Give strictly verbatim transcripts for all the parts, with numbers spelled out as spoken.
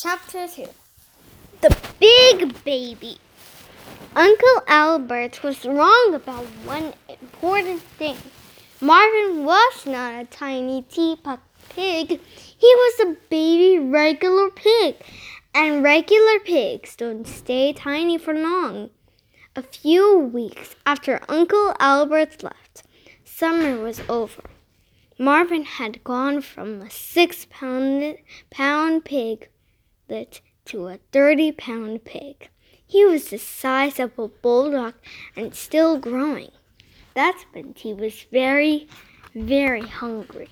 Chapter two. The Big Baby. Uncle Albert was wrong about one important thing. Marvin was not a tiny teapot pig. He was a baby regular pig. And regular pigs don't stay tiny for long. A few weeks after Uncle Albert left, summer was over. Marvin had gone from a six-pound pound pig to a thirty-pound pig. He was the size of a bulldog and still growing. That meant he was very, very hungry.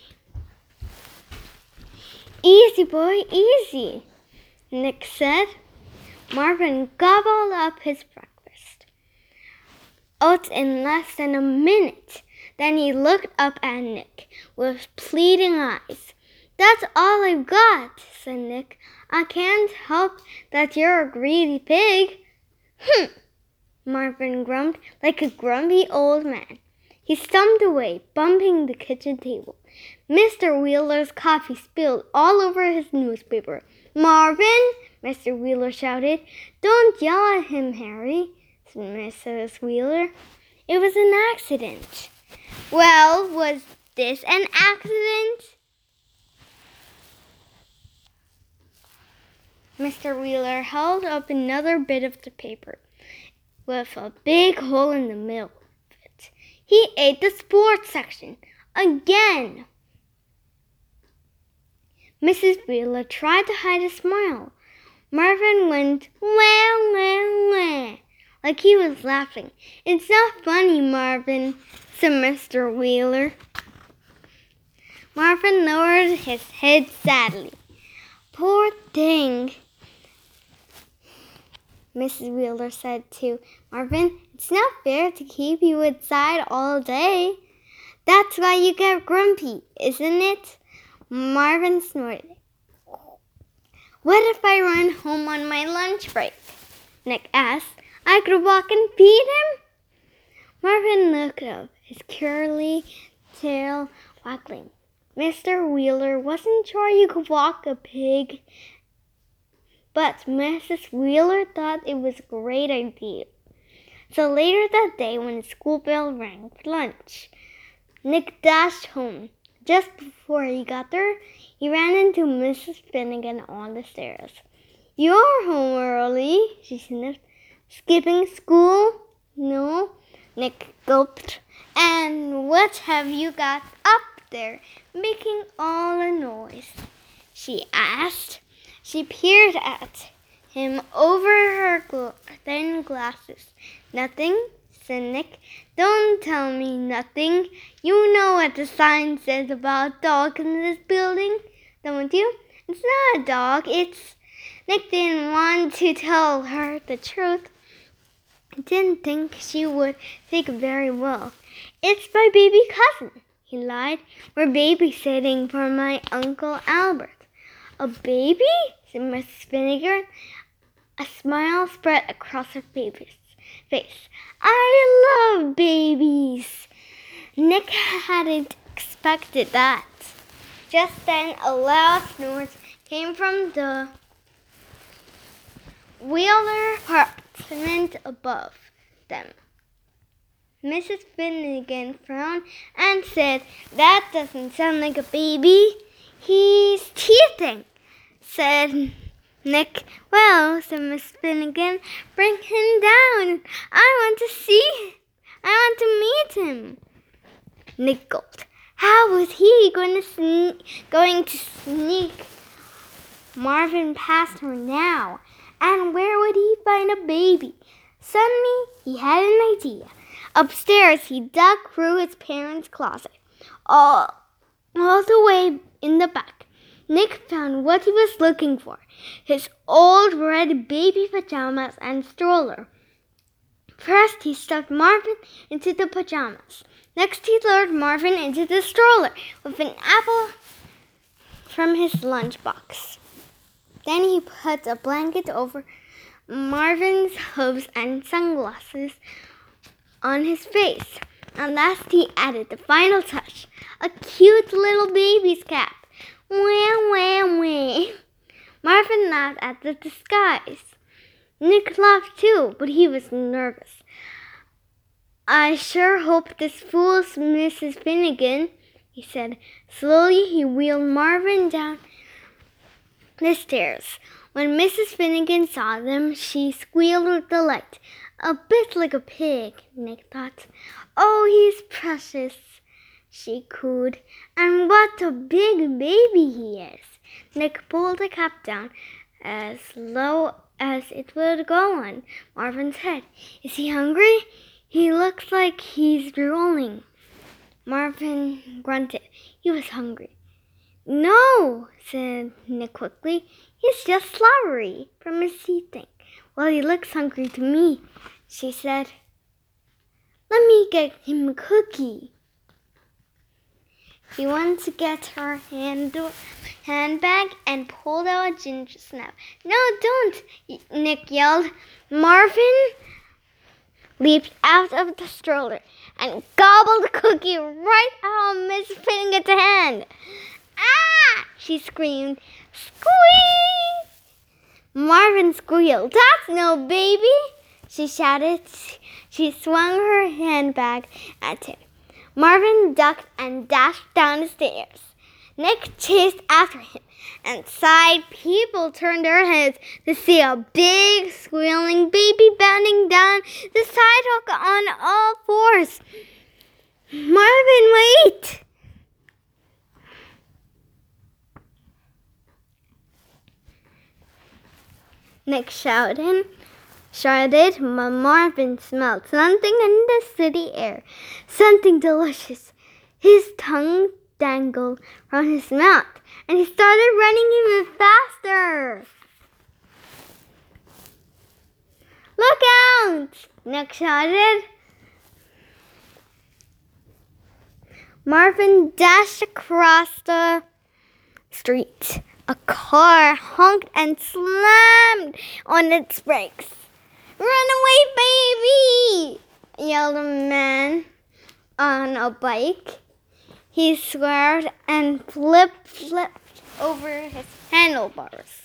"Easy, boy, easy," Nick said. Marvin gobbled up his breakfast. Out in less than a minute. Then he looked up at Nick with pleading eyes. "That's all I've got," said Nick. "I can't help that you're a greedy pig." "Humph!" Marvin grumbled like a grumpy old man. He stumped away, bumping the kitchen table. Mister Wheeler's coffee spilled all over his newspaper. "Marvin!" Mister Wheeler shouted. "Don't yell at him, Harry," said Missus Wheeler. "It was an accident." "Well, was this an accident?" Mister Wheeler held up another bit of the paper with a big hole in the middle of it. "He ate the sports section again." Missus Wheeler tried to hide a smile. Marvin went wah, wah, wah, like he was laughing. "It's not funny, Marvin," said Mister Wheeler. Marvin lowered his head sadly. "Poor thing," Missus Wheeler said to Marvin. "It's not fair to keep you inside all day. That's why you get grumpy, isn't it?" Marvin snorted. "What if I run home on my lunch break?" Nick asked. "I could walk and feed him?" Marvin looked up, his curly tail waggling. Mister Wheeler wasn't sure you could walk a pig, but Missus Wheeler thought it was a great idea. So later that day, when the school bell rang for lunch, Nick dashed home. Just before he got there, he ran into Missus Finnegan on the stairs. "You're home early," she sniffed. "Skipping school?" "No," Nick gulped. "And what have you got up there, making all the noise?" she asked. She peered at him over her gl- thin glasses. "Nothing," said Nick. "Don't tell me nothing. You know what the sign says about dogs in this building, don't you?" "It's not a dog, it's..." Nick didn't want to tell her the truth. He didn't think she would take it very well. "It's my baby cousin," he lied. "We're babysitting for my Uncle Albert." "A baby?" said Missus Finnegan. A smile spread across her baby's face. "I love babies." Nick hadn't expected that. Just then, a loud snort came from the Wheeler apartment above them. Missus Finnegan frowned and said, "That doesn't sound like a baby." "He's teething," said Nick. "Well," said Miss Finnegan, "bring him down. I want to see. I want to meet him." Nick gulped. How was he going to sneak, going to sneak Marvin past her now? And where would he find a baby? Suddenly, he had an idea. Upstairs, he dug through his parents' closet. All, all the way in the back, Nick found what he was looking for, his old red baby pajamas and stroller. First, he stuffed Marvin into the pajamas. Next, he lured Marvin into the stroller with an apple from his lunchbox. Then he put a blanket over Marvin's hooves and sunglasses on his face. And last, he added the final touch, a cute little baby's cap. Wah, wah, wah. Marvin laughed at the disguise. Nick laughed too, but he was nervous. I sure hope this fools Missus Finnegan, he said. Slowly he wheeled Marvin down the stairs. When Missus Finnegan saw them, she squealed with delight. A bit like a pig, Nick thought. Oh, he's precious, she cooed. And what a big baby he is. Nick pulled the cap down as low as it would go on Marvin's head. Is he hungry? He looks like he's drooling. Marvin grunted. He was hungry. No, said Nick quickly. He's just slobbery from his eating. Well, he looks hungry to me, she said. Let me get him a cookie. She went to get her hand, handbag and pulled out a ginger snap. No, don't, Nick yelled. Marvin leaped out of the stroller and gobbled the cookie right out of Miss Finnegan's hand. Ah! She screamed. Squeak! Marvin squealed. That's no baby, she shouted. She swung her handbag at him. Marvin ducked and dashed down the stairs. Nick chased after him, and side people turned their heads to see a big squealing baby bounding down the sidewalk on all fours. Marvin, wait! Nick shouted. Shouted, but Marvin smelled something in the city air, something delicious. His tongue dangled from his mouth, and he started running even faster. Look out! Nick shouted. Marvin dashed across the street. A car honked and slammed on its brakes. Run away, baby! Yelled a man on a bike. He swerved and flipped, flipped over his handlebars.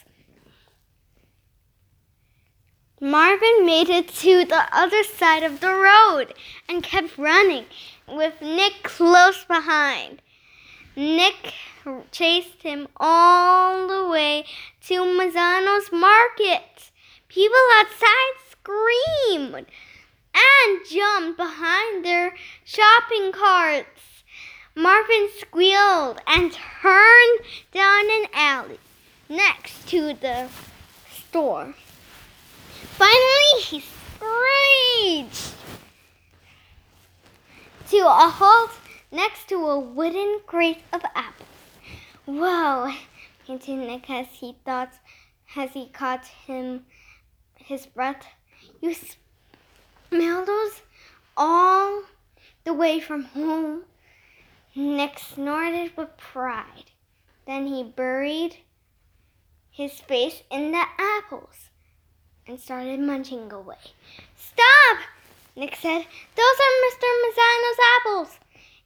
Marvin made it to the other side of the road and kept running, with Nick close behind. Nick chased him all the way to Mazzano's market. People outside screamed and jumped behind their shopping carts. Marvin squealed and turned down an alley next to the store. Finally, he screeched to a halt next to a wooden crate of apples. Whoa, hinted Nick as he thought, as he caught him his breath. You smell those all the way from home? Nick snorted with pride. Then he buried his face in the apples and started munching away. Stop! Nick said. Those are Mister Mazzano's apples.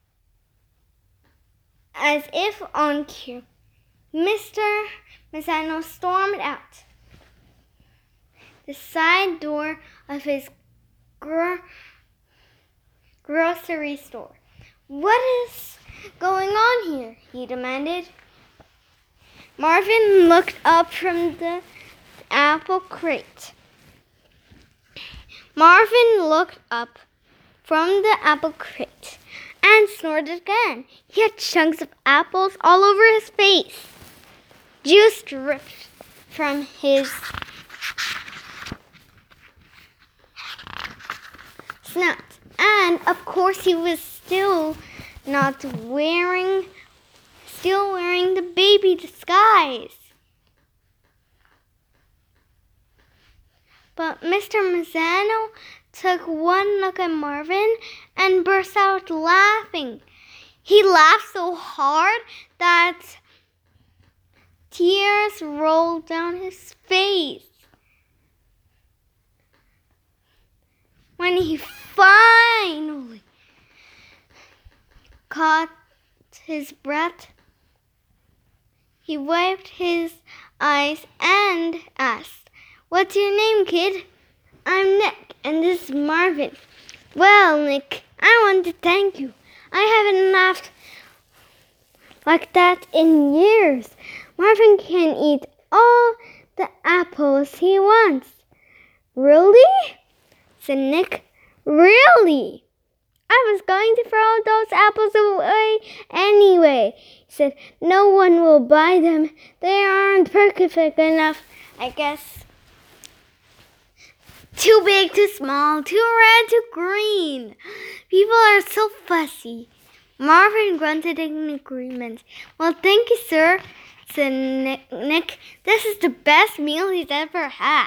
As if on cue, Mister Mazzano stormed out the side door of his gro- grocery store. What is going on here? He demanded. Marvin looked up from the apple crate. Marvin looked up from the apple crate and snorted again. He had chunks of apples all over his face. Juice dripped from his snout. And, of course, he was still not wearing, still wearing the baby disguise. But Mister Mazzano took one look at Marvin and burst out laughing. He laughed so hard that tears rolled down his face. When he finally caught his breath, he wiped his eyes and asked, "What's your name, kid?" "I'm Nick, and this is Marvin." "Well, Nick, I want to thank you. I haven't laughed like that in years. Marvin can eat all the apples he wants." "Really?" said Nick. "Really? I was going to throw those apples away anyway," he said. "No one will buy them. They aren't perfect enough, I guess. Too big, too small, too red, too green. People are so fussy." Marvin grunted in agreement. "Well, thank you, sir," said Nick. "This is the best meal he's ever had."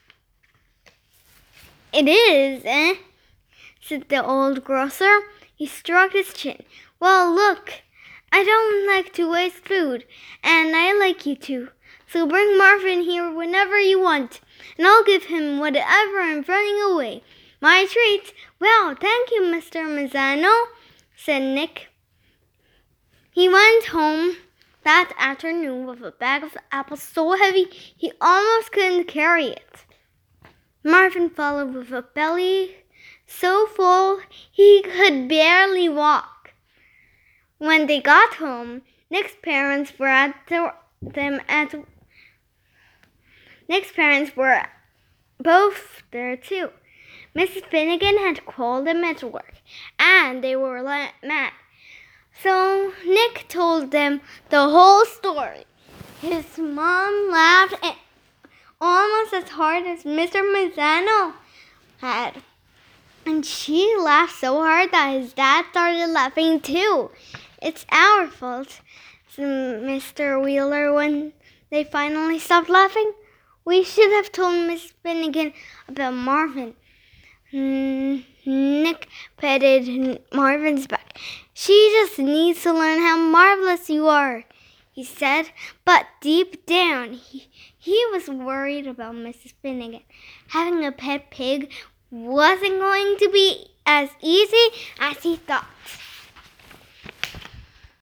"It is, eh?" said the old grocer. He stroked his chin. "Well, look, I don't like to waste food, and I like you too. So bring Marvin here whenever you want, and I'll give him whatever I'm throwing away. My treat." "Well, thank you, Mister Mazzano," said Nick. He went home that afternoon with a bag of apples so heavy he almost couldn't carry it. Marvin followed with a belly so full he could barely walk. When they got home, Nick's parents were at the, them at Nick's parents were both there too. Missus Finnegan had called them at work, and they were mad. So Nick told them the whole story. His mom laughed almost as hard as Mister Mazzano had. And she laughed so hard that his dad started laughing too. "It's our fault," said Mister Wheeler when they finally stopped laughing. "We should have told Miss Finnegan about Marvin." Nick petted Marvin's back. "She just needs to learn how marvelous you are," he said. But deep down, he, he was worried about Missus Finnegan. Having a pet pig wasn't going to be as easy as he thought.